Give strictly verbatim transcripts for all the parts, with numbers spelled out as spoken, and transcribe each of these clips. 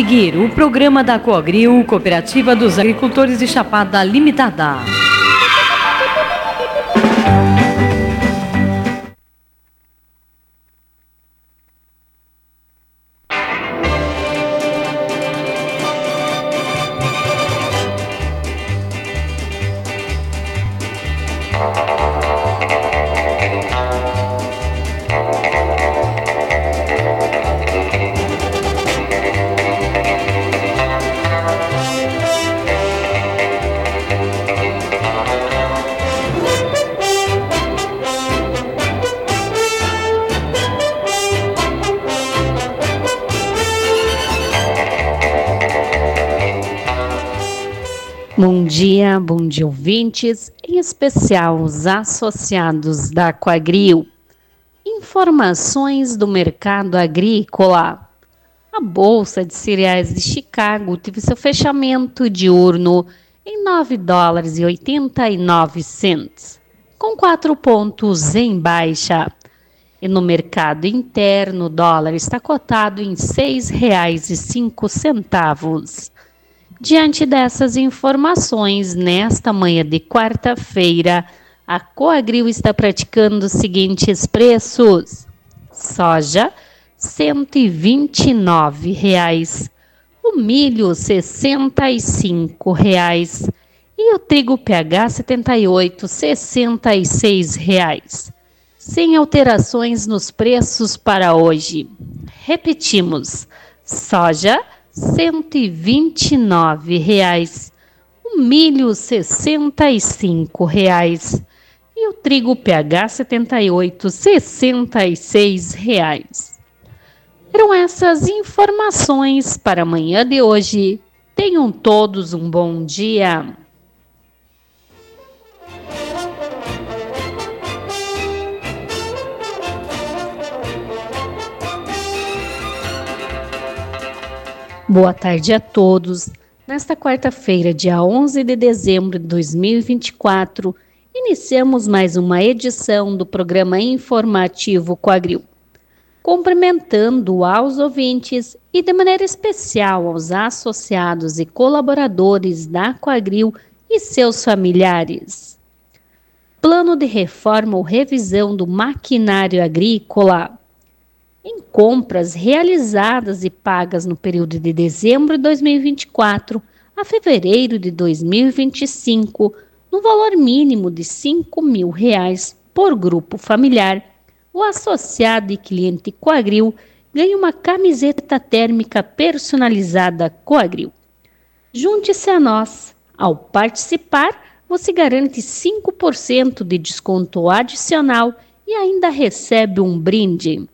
seguir, o programa da Coagril, Cooperativa dos Agricultores de Chapada Limitada. Bom dia, bom dia ouvintes, em especial os associados da Coagril. Informações do mercado agrícola. A Bolsa de Cereais de Chicago teve seu fechamento diurno em nove dólares e oitenta e nove centavos, com quatro pontos em baixa. E no mercado interno, o dólar está cotado em seis reais e cinco centavos. Diante dessas informações, nesta manhã de quarta-feira, a Coagril está praticando os seguintes preços: soja, cento e vinte e nove reais, o milho, sessenta e cinco reais e o trigo P H setenta e oito, sessenta e seis reais, sem alterações nos preços para hoje. Repetimos: soja, cento e vinte e nove reais, o milho sessenta e cinco reais e o trigo P H setenta e oito, sessenta e seis reais. Eram essas informações para a manhã de hoje. Tenham todos um bom dia. Boa tarde a todos. Nesta quarta-feira, dia onze de dezembro de dois mil e vinte e quatro, iniciamos mais uma edição do programa informativo Coagril. Cumprimentando aos ouvintes e de maneira especial aos associados e colaboradores da Coagril e seus familiares. Plano de reforma ou revisão do maquinário agrícola. Em compras realizadas e pagas no período de dezembro de dois mil e vinte e quatro a fevereiro de dois mil e vinte e cinco, no valor mínimo de cinco mil reais por grupo familiar, o associado e cliente Coagril ganha uma camiseta térmica personalizada Coagril. Junte-se a nós. Ao participar, você garante cinco por cento de desconto adicional e ainda recebe um brinde.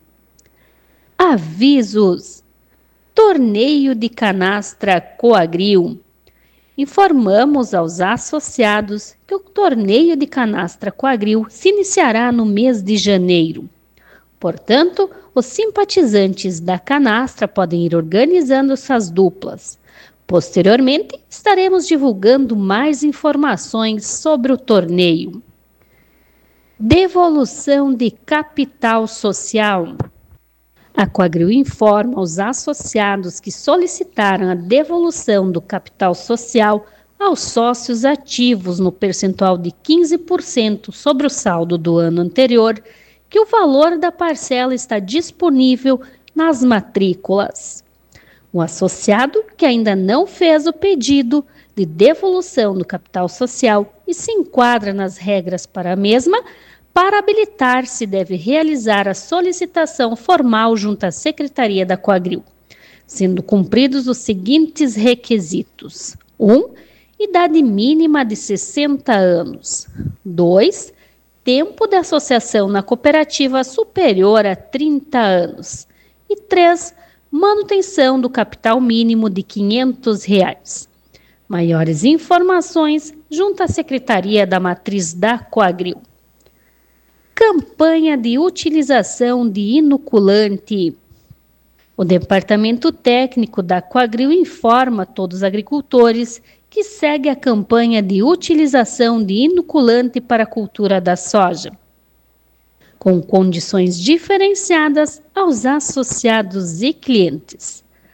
Avisos: Torneio de Canastra Coagril. Informamos aos associados que o Torneio de Canastra Coagril se iniciará no mês de janeiro. Portanto, os simpatizantes da canastra podem ir organizando suas duplas. Posteriormente, estaremos divulgando mais informações sobre o torneio. Devolução de capital social. A Coagril informa aos associados que solicitaram a devolução do capital social aos sócios ativos no percentual de quinze por cento sobre o saldo do ano anterior, que o valor da parcela está disponível nas matrículas. O associado que ainda não fez o pedido de devolução do capital social e se enquadra nas regras para a mesma, para habilitar-se, deve realizar a solicitação formal junto à Secretaria da Coagril, sendo cumpridos os seguintes requisitos: um. Idade mínima de sessenta anos. dois. Tempo de associação na cooperativa superior a trinta anos. E três. Manutenção do capital mínimo de quinhentos reais. Maiores informações junto à Secretaria da Matriz da Coagril. Campanha de utilização de inoculante. O Departamento Técnico da Coagril informa a todos os agricultores que segue a campanha de utilização de inoculante para a cultura da soja, com condições diferenciadas aos associados e clientes.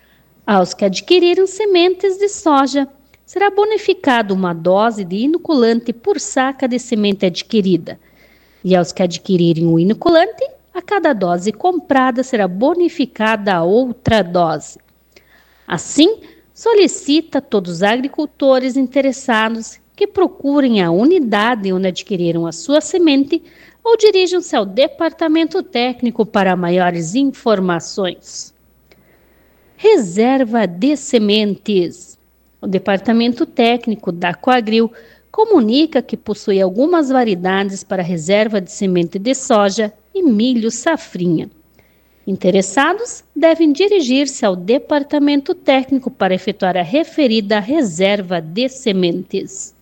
Aos que adquiriram sementes de soja, será bonificado uma dose de inoculante por saca de semente adquirida. E aos que adquirirem o inoculante, a cada dose comprada será bonificada outra dose. Assim, solicita a todos os agricultores interessados que procurem a unidade onde adquiriram a sua semente ou dirijam-se ao departamento técnico para maiores informações. Reserva de sementes. O departamento técnico da Coagril comunica que possui algumas variedades para reserva de semente de soja e milho safrinha. Interessados devem dirigir-se ao departamento técnico para efetuar a referida reserva de sementes.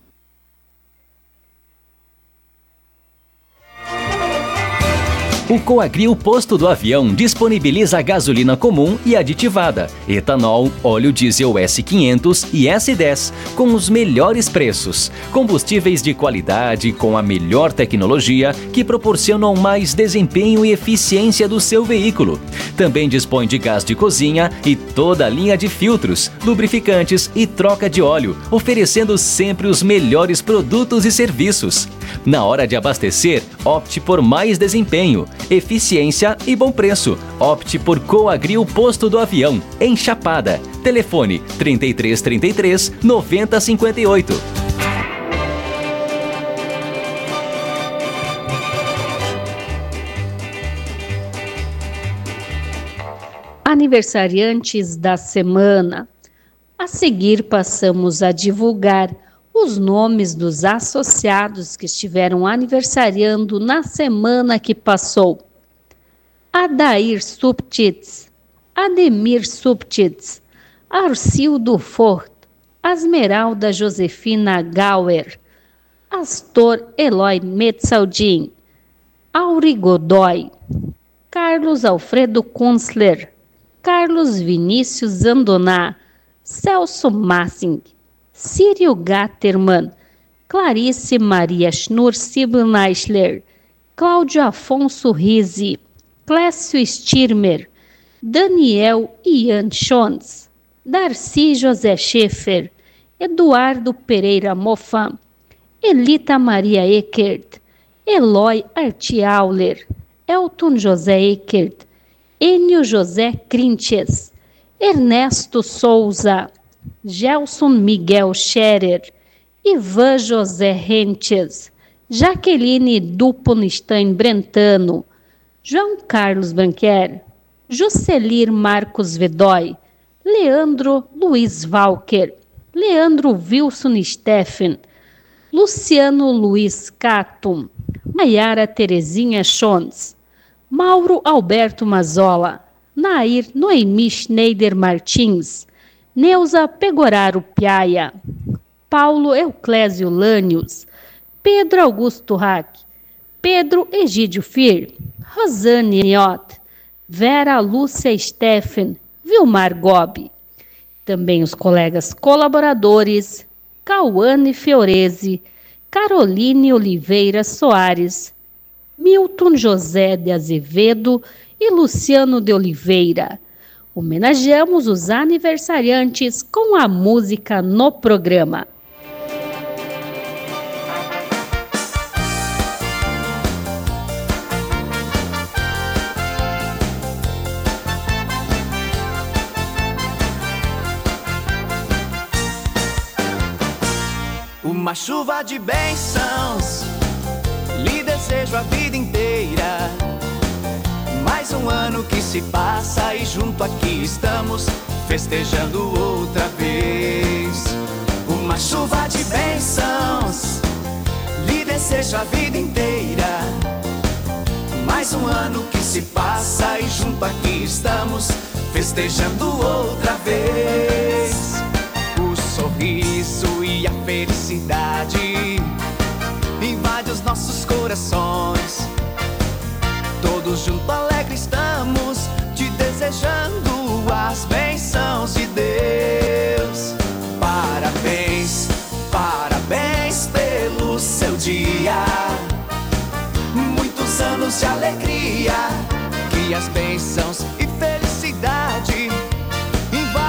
O Coagril Posto do Avião disponibiliza gasolina comum e aditivada, etanol, óleo diesel S quinhentos e S dez, com os melhores preços. Combustíveis de qualidade com a melhor tecnologia que proporcionam mais desempenho e eficiência do seu veículo. Também dispõe de gás de cozinha e toda a linha de filtros, lubrificantes e troca de óleo, oferecendo sempre os melhores produtos e serviços. Na hora de abastecer, opte por mais desempenho, eficiência e bom preço. Opte por Coagril Posto do Avião, em Chapada. Telefone trinta e três, trinta e três, noventa, cinquenta e oito. Aniversariantes da semana. A seguir, passamos a divulgar os nomes dos associados que estiveram aniversariando na semana que passou. Adair Subtits, Ademir Subtits, Arcildo Fort, Asmeralda Josefina Gauer, Astor Eloy Metzaldin, Auri Godoy, Carlos Alfredo Kunzler, Carlos Vinícius Andoná, Celso Massing, Círio Gattermann, Clarice Maria Schnur Sibneisler, Cláudio Afonso Rizzi, Clécio Stirmer, Daniel Ian Schons, Darcy José Schaefer, Eduardo Pereira Mofam, Elita Maria Eckert, Eloy Artiauler, Elton José Eckert, Enio José Crinches, Ernesto Souza, Gelson Miguel Scherer, Ivan José Rentes, Jaqueline Duponstein Brentano, João Carlos Banquer, Juscelir Marcos Vedói, Leandro Luiz Walker, Leandro Wilson Steffen, Luciano Luiz Catum, Maiara Terezinha Schons, Mauro Alberto Mazola, Nair Noemi Schneider Martins, Neuza Pegoraro Piaia, Paulo Euclésio Lânios, Pedro Augusto Hack, Pedro Egídio Fir, Rosane Niot, Vera Lúcia Steffen, Vilmar Gobi. Também os colegas colaboradores, Cauane Fiorese, Caroline Oliveira Soares, Milton José de Azevedo e Luciano de Oliveira. Homenageamos os aniversariantes com a música no programa. Uma chuva de bênçãos lhe desejo a vida inteira. Mais um ano que se passa e junto aqui estamos festejando outra vez. Uma chuva de bênçãos lhe desejo a vida inteira. Mais um ano que se passa e junto aqui estamos festejando outra vez. O sorriso e a felicidade invade os nossos corações. Todos juntos alegres estamos te desejando as bênçãos de Deus. Parabéns, parabéns pelo seu dia. Muitos anos de alegria, que as bênçãos e felicidade invadam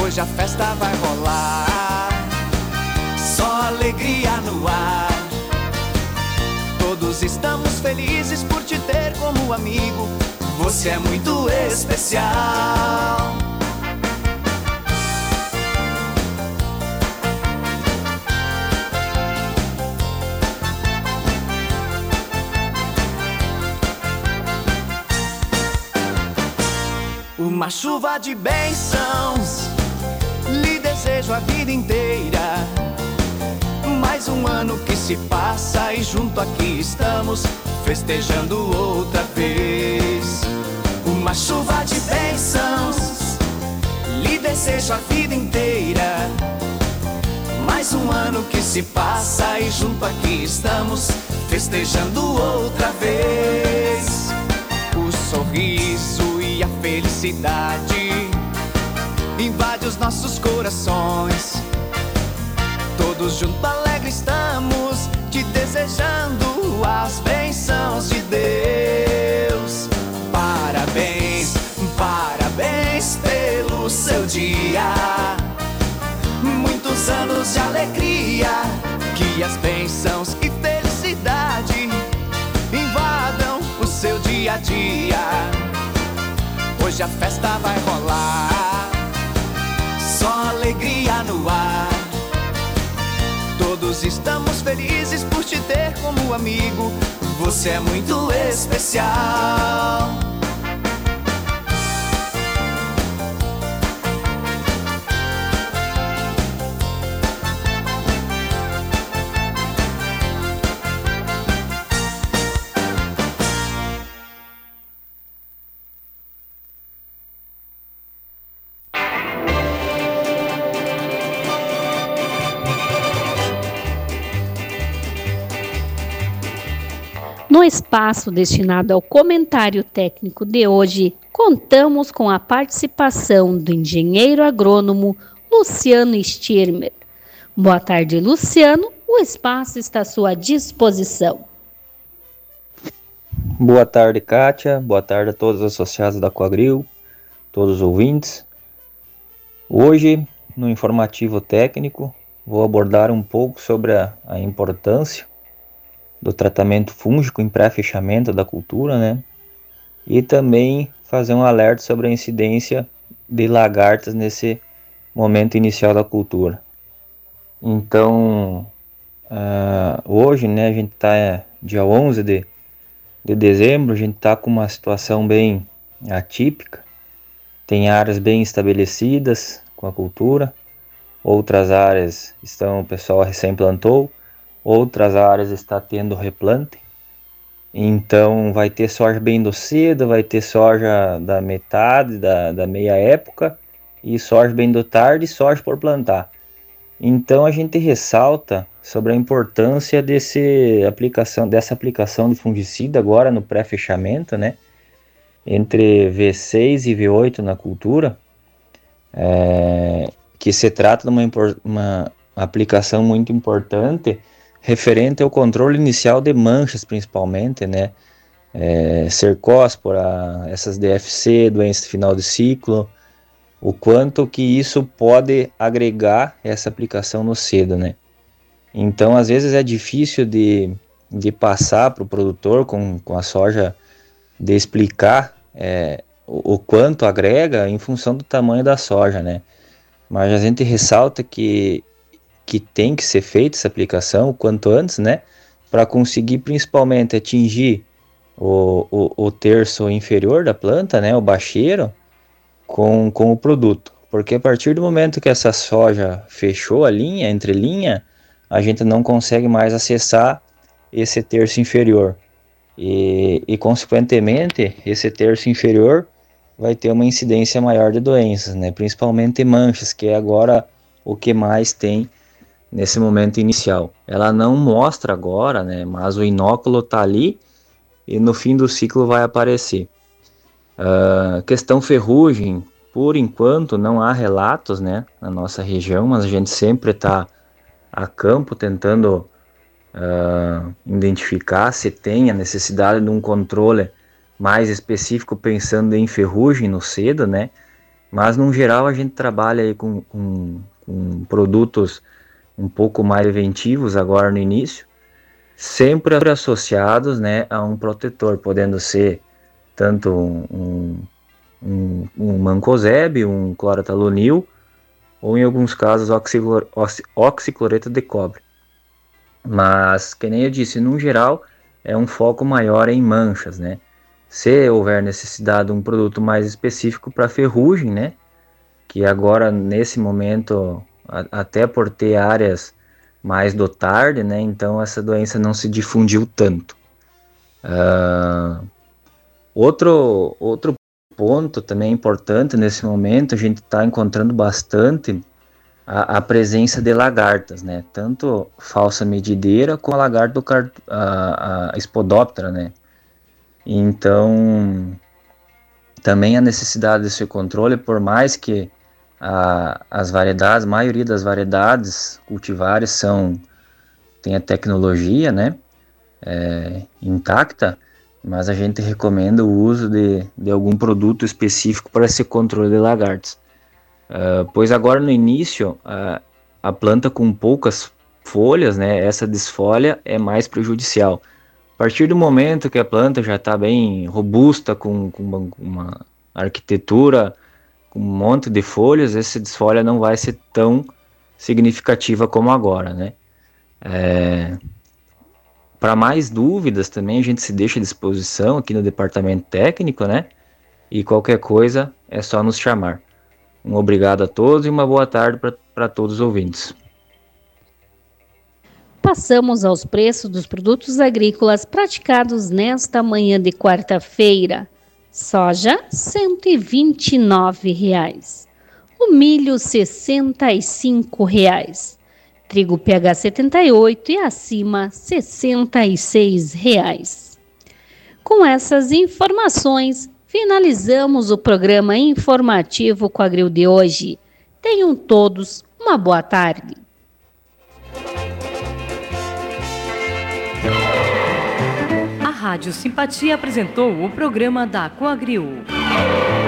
hoje a festa vai rolar. Só alegria no ar. Todos estamos felizes por te ter como amigo. Você é muito especial. Uma chuva de bênçãos lhe desejo a vida inteira. Mais um ano que se passa e junto aqui estamos festejando outra vez. Uma chuva de bênçãos lhe desejo a vida inteira. Mais um ano que se passa e junto aqui estamos festejando outra vez. O sorriso e a felicidade invade os nossos corações. Todos juntos alegres estamos te desejando as bênçãos de Deus. Parabéns, parabéns pelo seu dia. Muitos anos de alegria, que as bênçãos e felicidade invadam o seu dia a dia. Hoje a festa vai rolar, só alegria no ar. Todos estamos felizes por te ter como amigo. Você é muito especial. No espaço destinado ao comentário técnico de hoje, contamos com a participação do engenheiro agrônomo Luciano Stirmer. Boa tarde, Luciano. O espaço está à sua disposição. Boa tarde, Kátia. Boa tarde a todos os associados da Coagril, todos os ouvintes. Hoje, no informativo técnico, vou abordar um pouco sobre a, a importância do tratamento fúngico em pré-fechamento da cultura, né? E também fazer um alerta sobre a incidência de lagartas nesse momento inicial da cultura. Então, uh, hoje, né, a gente está dia onze de, de dezembro, a gente está com uma situação bem atípica. Tem áreas bem estabelecidas com a cultura, outras áreas estão, o pessoal recém plantou, outras áreas está tendo replante. Então vai ter soja bem do cedo, vai ter soja da metade, da, da meia época, e soja bem do tarde e soja por plantar. Então a gente ressalta sobre a importância desse aplicação, dessa aplicação de fungicida agora no pré-fechamento, né? Entre V seis e V oito na cultura, é, que se trata de uma, uma aplicação muito importante referente ao controle inicial de manchas, principalmente, né? É, cercóspora, essas D F C, doença de final de ciclo, o quanto que isso pode agregar essa aplicação no cedo, né? Então, às vezes é difícil de, de passar para o produtor com, com a soja, de explicar é, o, o quanto agrega em função do tamanho da soja, né? Mas a gente ressalta que que tem que ser feita essa aplicação o quanto antes, né, para conseguir principalmente atingir o, o, o terço inferior da planta, né, o bacheiro, com, com o produto, porque a partir do momento que essa soja fechou a linha, entre linha, a gente não consegue mais acessar esse terço inferior, e, e consequentemente, esse terço inferior vai ter uma incidência maior de doenças, né, principalmente manchas, que é agora o que mais tem nesse momento inicial. Ela não mostra agora, né, mas o inóculo está ali e no fim do ciclo vai aparecer. Uh, questão ferrugem, por enquanto não há relatos, né, na nossa região, mas a gente sempre está a campo tentando uh, identificar se tem a necessidade de um controle mais específico pensando em ferrugem no cedo, né. Mas, no geral, a gente trabalha aí com, com, com produtos um pouco mais preventivos agora no início, sempre associados, né, a um protetor, podendo ser tanto um, um, um mancozeb, um clorotalonil, ou em alguns casos oxiclor, oxicloreto de cobre. Mas, que nem eu disse, no geral, é um foco maior em manchas, né? Se houver necessidade de um produto mais específico para ferrugem, né? Que agora, nesse momento, a, até por ter áreas mais do tarde, né? Então, essa doença não se difundiu tanto. Uh, outro, outro ponto também importante nesse momento, a gente está encontrando bastante a, a presença de lagartas, né? Tanto falsa medideira como a lagarta, a, a Spodoptera, né? Então, também a necessidade desse controle, por mais que a, as variedades, a maioria das variedades cultivares são, tem a tecnologia, né? É, intacta, mas a gente recomenda o uso de, de algum produto específico para esse controle de lagartas. Uh, pois agora no início, uh, a planta com poucas folhas, né, essa desfolha é mais prejudicial. A partir do momento que a planta já está bem robusta, com, com uma, uma arquitetura, com um monte de folhas, essa desfolha não vai ser tão significativa como agora, né? É... Para mais dúvidas também a gente se deixa à disposição aqui no departamento técnico, né? E qualquer coisa é só nos chamar. Um obrigado a todos e uma boa tarde para todos os ouvintes. Passamos aos preços dos produtos agrícolas praticados nesta manhã de quarta-feira. Soja, cento e vinte e nove reais. O milho, sessenta e cinco reais. Trigo P H setenta e oito e acima, sessenta e seis reais. Com essas informações, finalizamos o programa informativo Coagril de hoje. Tenham todos uma boa tarde. A Rádio Simpatia apresentou o programa da Coagril.